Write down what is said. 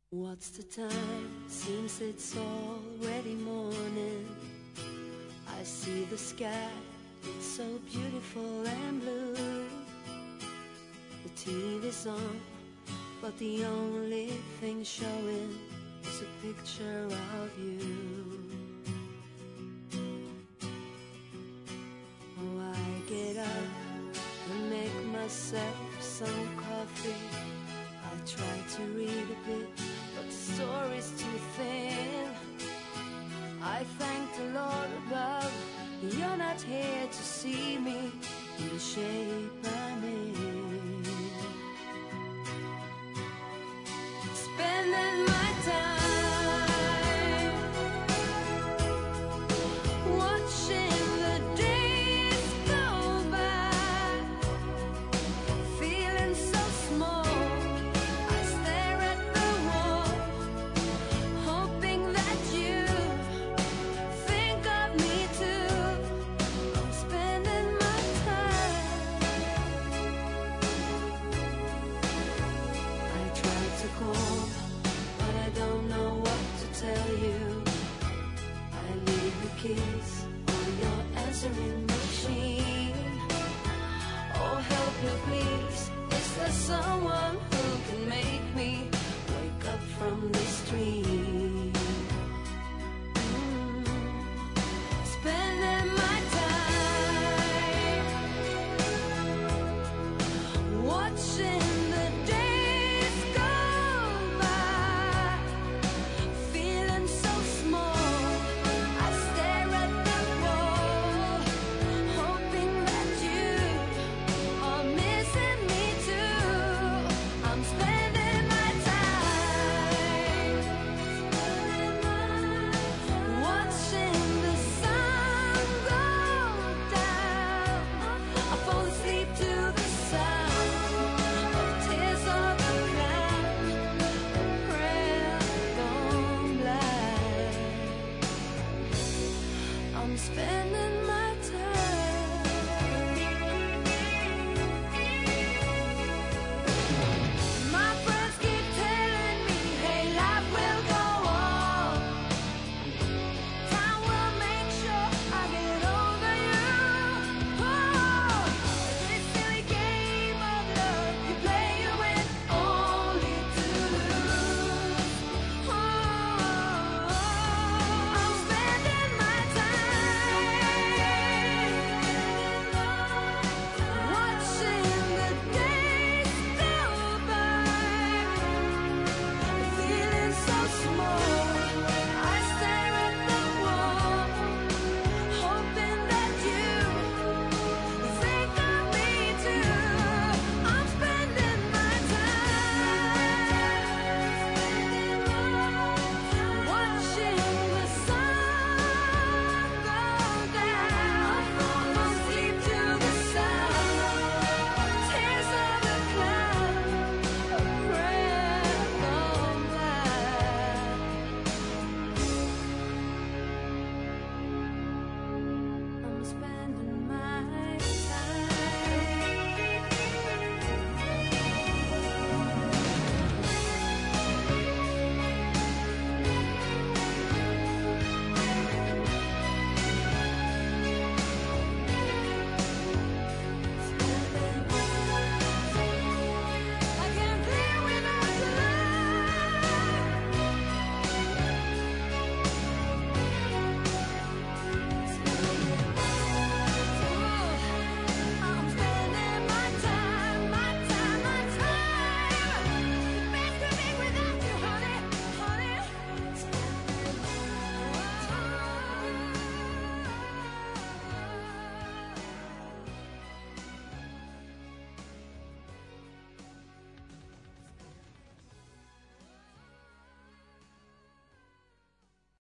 What's the time? Seems it's already morning. I see the sky, it's so beautiful and blue. The TV's on, but the only thing showing is a picture of you. Oh, I get up and make myself some coffee. I try to read a bit, but the story's too thin. I thank the Lord above, you're not here to see me in the shape I'm in. Spending my time watching the days go by, feeling so small. I stare at the wall, hoping that you think of me too. I'm spending my time. I try to call, but I don't know what to tell you. I leave the keys on your answering machine. Oh, help me please, is there someone who can make me